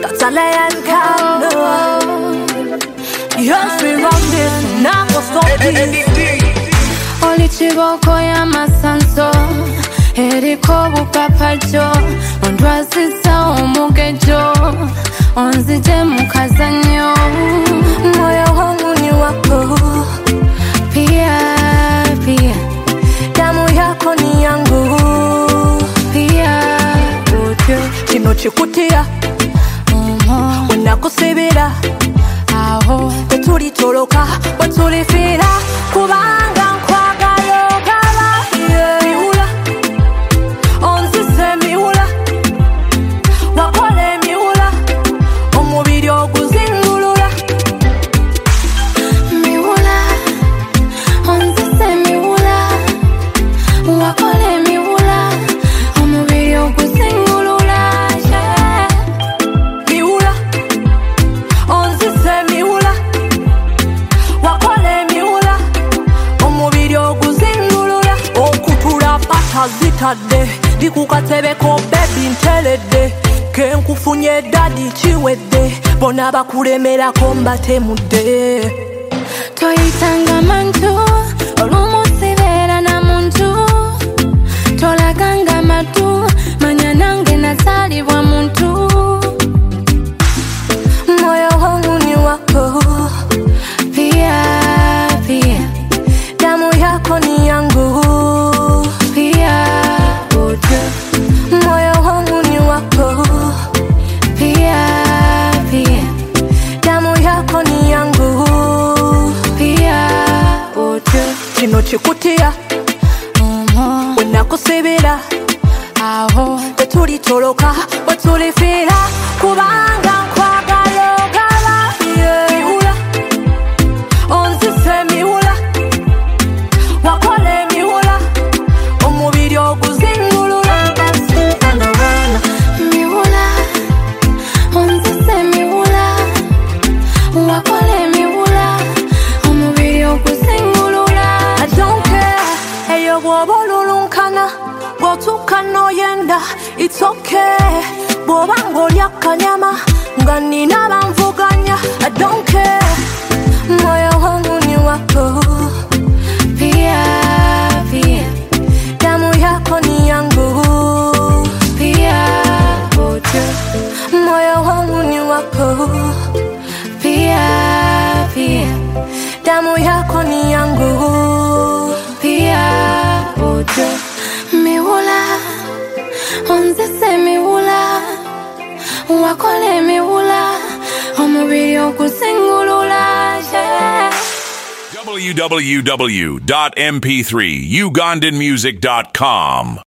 That's all I can do. Yes, we run this, now go stop this. Oli chiboko ya masanso Eriko bupapajo Ondwazisa omugejo Onzije mukazanyo Moyo wangu ni wako Pia, pia Damu yako ni yangu Pia, utyo Kino chikutia Wenakusibira Aho Tetulitoloka Wetulifira Kubanga nkwagala ogala Miula Onzise miula Wakole miula Omubiri oguzingulula Miula Onzise miula Wakole miula Omubiri oguzingulula Miula Onzise miula Wakole miula Omubiri oguzingulula Okutula pata zitadde Dikukatebeko baby nteledde Kenkufunye daddy chiwedde Bona bakulemerako mbatemudde Toyitanga mantu Olumusibera na muntu Tolaganga matu Manya nange nazalibwa muntu Moyo wangu ni wako Pia, pia Damu yako ni yangu Pia, utyo Moyo wangu ni wako Pia, pia Damu yako ni yangu Pia, utyo Kino chikutia Wenakusibira Aho Tetulitoloka Wetulifira Kubanga nkwagala ogala Miula Onzise miula Wakole miula Omubiri oguzingulula Miula Onzise miula Wakole miula Omubiri oguzingulula I don't care Eyo bwoba olulunkana Bwotuuka n'oyenda It's okay Bwoba ng'olya kanyama Nga nina banvuganya I don't care Moyo wangu ni wako Pia, pia Damu yako ni yangu Pia, utyo Moyo wangu ni wako Pia, pia Damu yako ni yangu Pia, utyo Miula Onzise miula Wakole miula Omubiri oguzingulula www.mp3ugandanmusic.com